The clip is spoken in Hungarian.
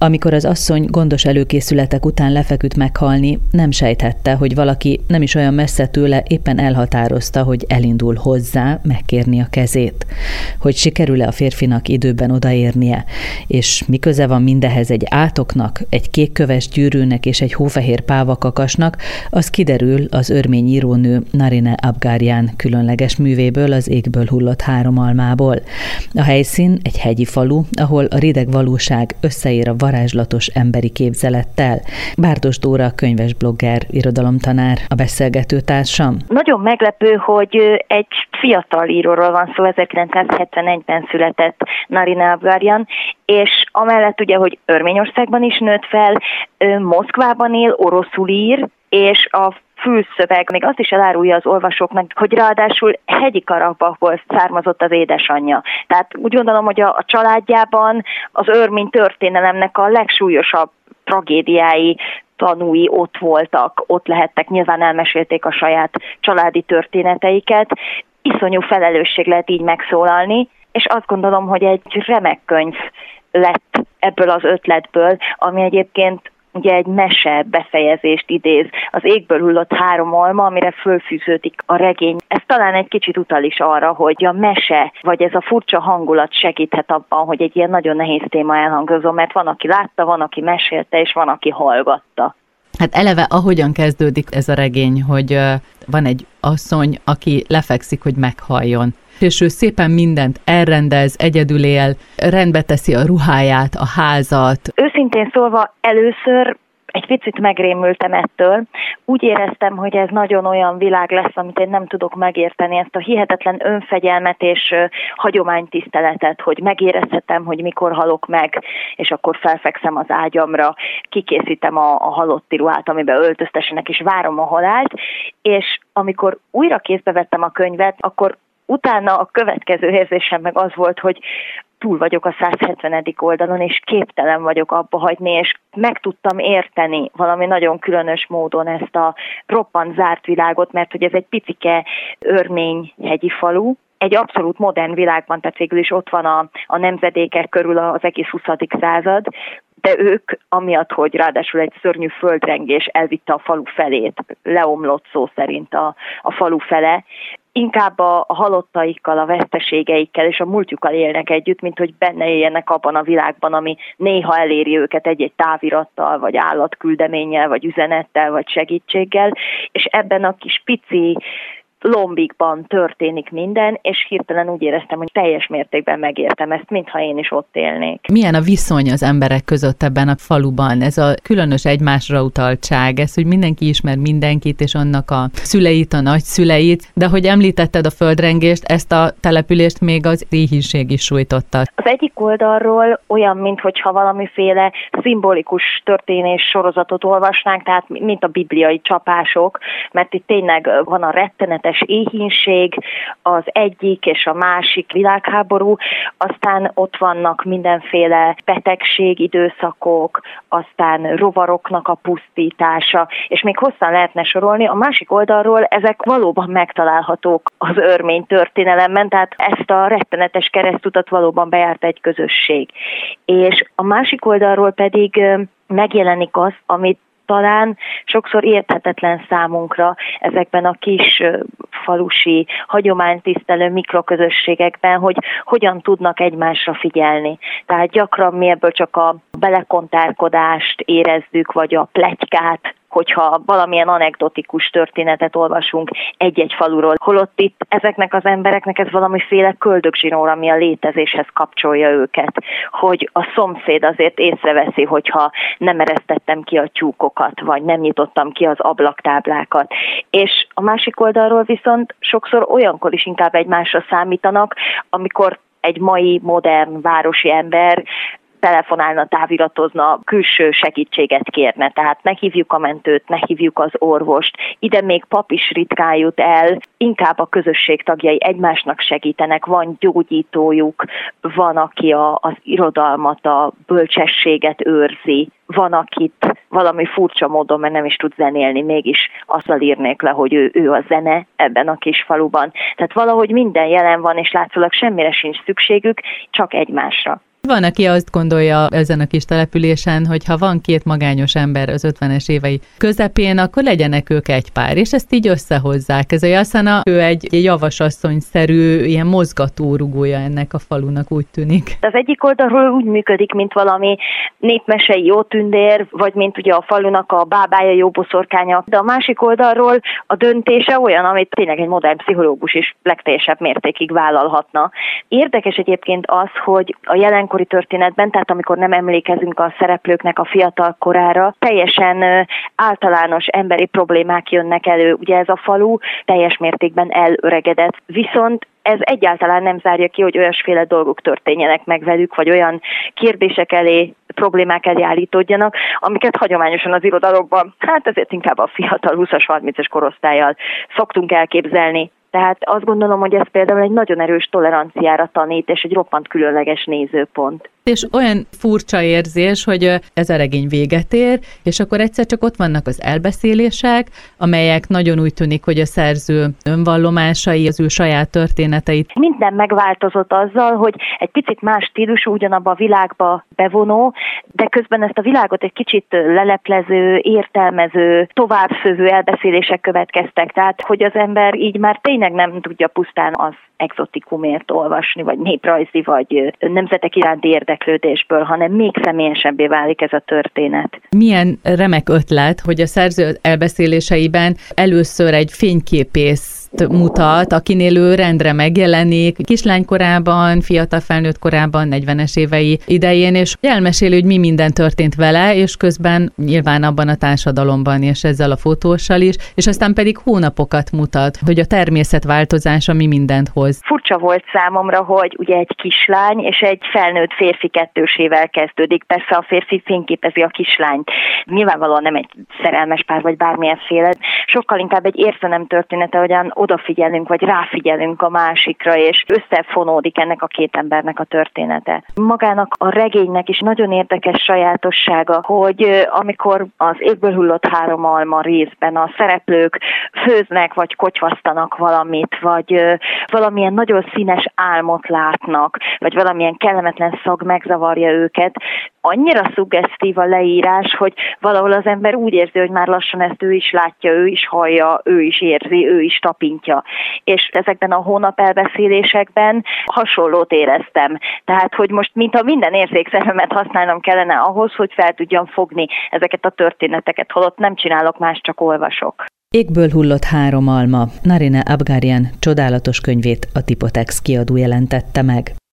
Amikor az asszony gondos előkészületek után lefeküdt meghalni, nem sejthette, hogy valaki nem is olyan messze tőle éppen elhatározta, hogy elindul hozzá megkérni a kezét. Hogy sikerül-e a férfinak időben odaérnie, és mi köze van mindehez egy átoknak, egy kékköves gyűrűnek és egy hófehér pávakakasnak, az kiderül az örmény írónő Narine Abgaryan különleges művéből, az Égből hullott 3 almából. A helyszín egy hegyi falu, ahol a rideg valóság összeér a varázslatos emberi képzelettel. Bárdos Dóra, könyves blogger, irodalomtanár, a beszélgető társam. Nagyon meglepő, hogy egy fiatal íróról van szó, 1971-ben született Narine Abgaryan, és amellett ugye, hogy Örményországban is nőtt fel, Moszkvában él, oroszul ír, és a fülszöveg még azt is elárulja az olvasóknak, hogy ráadásul hegyi Karabachból származott az édesanyja. Tehát úgy gondolom, hogy a családjában az örmény történelemnek a legsúlyosabb tragédiái, tanúi ott voltak, ott lehettek, nyilván elmesélték a saját családi történeteiket. Iszonyú felelősség lehet így megszólalni, és azt gondolom, hogy egy remek könyv lett ebből az ötletből, ami egyébként ugye egy mese befejezést idéz, az Égből hullott 3 alma, amire fölfűződik a regény. Ez talán egy kicsit utal is arra, hogy a mese, vagy ez a furcsa hangulat segíthet abban, hogy egy ilyen nagyon nehéz téma elhangozom, mert van, aki látta, van, aki mesélte, és van, aki hallgatta. Hát eleve ahogyan kezdődik ez a regény, hogy van egy asszony, aki lefekszik, hogy meghalljon. És ő szépen mindent elrendez, egyedül él, rendbe teszi a ruháját, a házat. Őszintén szólva először egy picit megrémültem ettől. Úgy éreztem, hogy ez nagyon olyan világ lesz, amit én nem tudok megérteni, ezt a hihetetlen önfegyelmet és hagyománytiszteletet, hogy megérezhetem, hogy mikor halok meg, és akkor felfekszem az ágyamra, kikészítem a halotti ruhát, amiben öltöztessenek, és várom a halált, és amikor újra kézbe vettem a könyvet, akkor utána a következő érzésem meg az volt, hogy túl vagyok a 170. oldalon, és képtelen vagyok abba hagyni, és meg tudtam érteni valami nagyon különös módon ezt a roppant zárt világot, mert hogy ez egy picike örmény hegyi falu, egy abszolút modern világban, tehát végül is ott van a nemzedékek körül az egész 20. század, de ők, amiatt, hogy ráadásul egy szörnyű földrengés elvitte a falu felét, leomlott szó szerint a falu fele, inkább a halottaikkal, a veszteségeikkel és a múltjukkal élnek együtt, mint hogy benne éljenek abban a világban, ami néha eléri őket egy-egy távirattal, vagy állatküldeménnyel, vagy üzenettel, vagy segítséggel, és ebben a kis pici lombikban történik minden, és hirtelen úgy éreztem, hogy teljes mértékben megértem ezt, mintha én is ott élnék. Milyen a viszony az emberek között ebben a faluban? Ez a különös egymásra utaltság, ez, hogy mindenki ismer mindenkit, és annak a szüleit, a nagyszüleit, de hogy említetted a földrengést, ezt a települést még az éhínség is sújtotta. Az egyik oldalról olyan, mintha valamiféle szimbolikus történés sorozatot olvasnánk, tehát mint a bibliai csapások, mert itt tényleg van a rettenetes éhínség, az egyik és a másik világháború, aztán ott vannak mindenféle betegség, időszakok, aztán rovaroknak a pusztítása, és még hosszan lehetne sorolni. A másik oldalról ezek valóban megtalálhatók az örmény történelemben, tehát ezt a rettenetes keresztutat valóban bejárt egy közösség. És a másik oldalról pedig megjelenik az, amit talán sokszor érthetetlen számunkra ezekben a kis falusi, hagyománytisztelő mikroközösségekben, hogy hogyan tudnak egymásra figyelni. Tehát gyakran mi ebből csak a belekontárkodást érezzük, vagy a pletykát, hogyha valamilyen anekdotikus történetet olvasunk egy-egy faluról. Holott itt ezeknek az embereknek ez valamiféle köldögzsinór, ami a létezéshez kapcsolja őket. Hogy a szomszéd azért észreveszi, hogyha nem eresztettem ki a tyúkokat, vagy nem nyitottam ki az ablaktáblákat. És a másik oldalról viszont sokszor olyankor is inkább egymásra számítanak, amikor egy mai modern városi ember telefonálna, táviratozna, külső segítséget kérne. Tehát ne hívjuk a mentőt, ne hívjuk az orvost. Ide még pap is ritkán jut el, inkább a közösség tagjai egymásnak segítenek, van gyógyítójuk, van, aki az irodalmat, a bölcsességet őrzi, van, akit valami furcsa módon, mert nem is tud zenélni, mégis azzal írnék le, hogy ő a zene ebben a kis faluban. Tehát valahogy minden jelen van, és látszólag semmire sincs szükségük, csak egymásra. Van, aki azt gondolja ezen a kis településen, hogy ha van két magányos ember az 50-es évei közepén, akkor legyenek ők egy pár, és ezt így összehozzák. Ez a Jasana, ő egy javasasszonyszerű, ilyen mozgatórugója ennek a falunak, úgy tűnik. Az egyik oldalról úgy működik, mint valami népmesei jó tündér, vagy mint ugye a falunak a bábája, jó boszorkánya, de a másik oldalról a döntése olyan, amit tényleg egy modern pszichológus is legteljesebb mértékig vállalhatna. Érdekes egyébként az, hogy a jelenkori történetben, tehát amikor nem emlékezünk a szereplőknek a fiatal korára, teljesen általános emberi problémák jönnek elő. Ugye ez a falu teljes mértékben elöregedett, viszont ez egyáltalán nem zárja ki, hogy olyasféle dolgok történjenek meg velük, vagy olyan kérdések elé, problémák elé állítódjanak, amiket hagyományosan az irodalomban, ezért inkább a fiatal 20-as, 30-as korosztállyal szoktunk elképzelni. Tehát azt gondolom, hogy ez például egy nagyon erős toleranciára tanít, és egy roppant különleges nézőpont. És olyan furcsa érzés, hogy ez a regény véget ér, és akkor egyszer csak ott vannak az elbeszélések, amelyek nagyon úgy tűnik, hogy a szerző önvallomásai, az ő saját történeteit. Minden megváltozott azzal, hogy egy picit más stílusú, ugyanabba a világba bevonó, de közben ezt a világot egy kicsit leleplező, értelmező, továbbszövő elbeszélések következtek. Tehát, hogy az ember így már tényleg nem tudja pusztán az exotikumért olvasni, vagy néprajzi, vagy nemzetek iránti érdeklődésből, hanem még személyesebbé válik ez a történet. Milyen remek ötlet, hogy a szerző elbeszéléseiben először egy fényképész mutat, akinél ő rendre megjelenik kislánykorában, fiatal felnőtt korában, 40-es évei idején, és elmeséli, hogy mi minden történt vele, és közben nyilván abban a társadalomban, és ezzel a fotóssal is, és aztán pedig hónapokat mutat, hogy a természet változása mi mindent hoz. Furcsa volt számomra, hogy ugye egy kislány és egy felnőtt férfi kettősével kezdődik. Persze a férfi fényképezi a kislányt. Nyilvánvalóan nem egy szerelmes pár, vagy bármilyenféle. Sokkal inkább egy érzelem története, hogyan odafigyelünk, vagy ráfigyelünk a másikra, és összefonódik ennek a két embernek a története. Magának a regénynek is nagyon érdekes sajátossága, hogy amikor az Égből hullott 3 alma részben a szereplők főznek, vagy kotyvasztanak valamit, vagy valamilyen nagyon színes álmot látnak, vagy valamilyen kellemetlen szag megzavarja őket, annyira szuggesztív a leírás, hogy valahol az ember úgy érzi, hogy már lassan ezt ő is látja, ő is hallja, ő is érzi, ő is tapintja. És ezekben a hónap elbeszélésekben hasonlót éreztem. Tehát, hogy most mintha minden érzékszervemet használnom kellene ahhoz, hogy fel tudjam fogni ezeket a történeteket, holott nem csinálok más, csak olvasok. Égből hullott 3 alma. Narine Abgarian csodálatos könyvét a Tipotex kiadó jelentette meg.